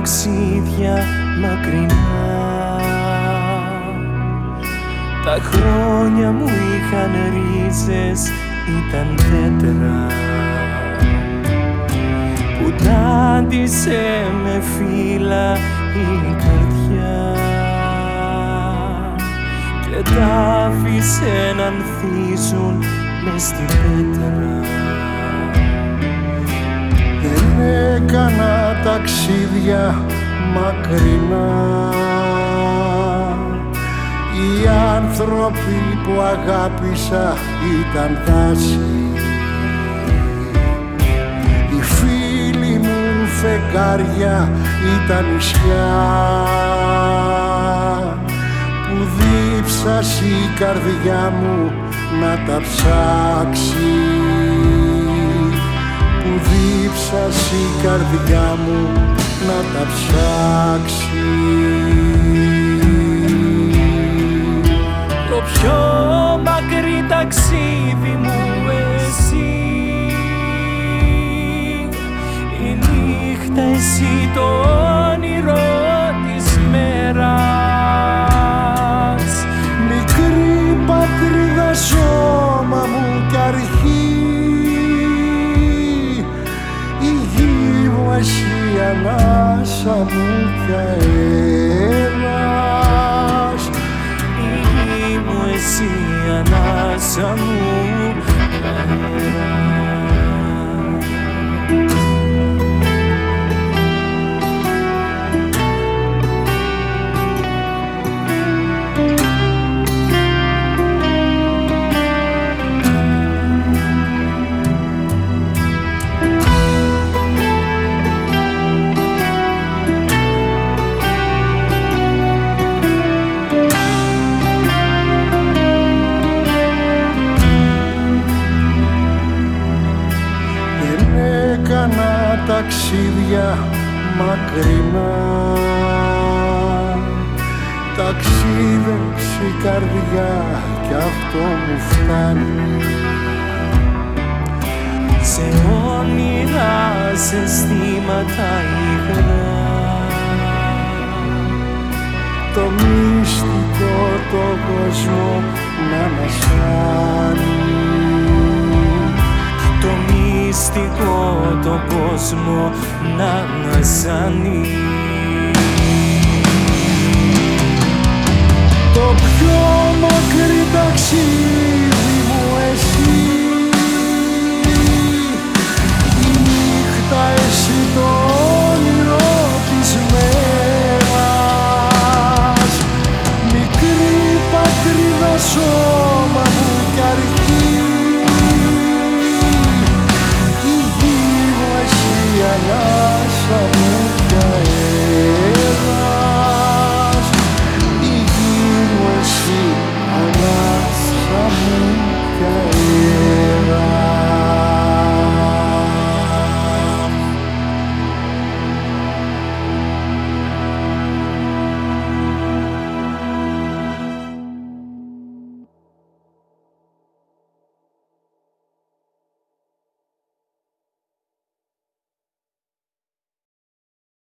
ταξίδια μακρινά. Τα χρόνια μου είχαν ρίζες, ήταν δέντρα που τάντισε με φύλλα η καρδιά και τα άφησε να ανθίζουν μες στην πέτρα. Δεν έκανα ταξίδια μακρινά. Οι άνθρωποι που αγάπησα ήταν δάση. Οι φίλοι μου φεγγάρια ήταν νησιά που δίψασε η καρδιά μου να τα ψάξει. Που δίψασε η καρδιά μου να τα ψάξει. Το πιο μακρύ ταξίδι μου εσύ, η νύχτα εσύ το όνειρο της μέρας. Μικρή πατρίδα σώμα μου κι αρχή, η γη μου εσύ ανάσα μου κι αέρας. Εσύ ανάσα μου αέρα. Έκανα ταξίδια μακρινά. Ταξίδεψε η καρδιά κι αυτό μου φτάνει. Σε όνειρα, σε αισθήματα υγρά, το μυστικό το κόσμο να ανασάνει. το μυστικό το κόσμο να ανασάνει. Το πιο μακρύ ταξίδι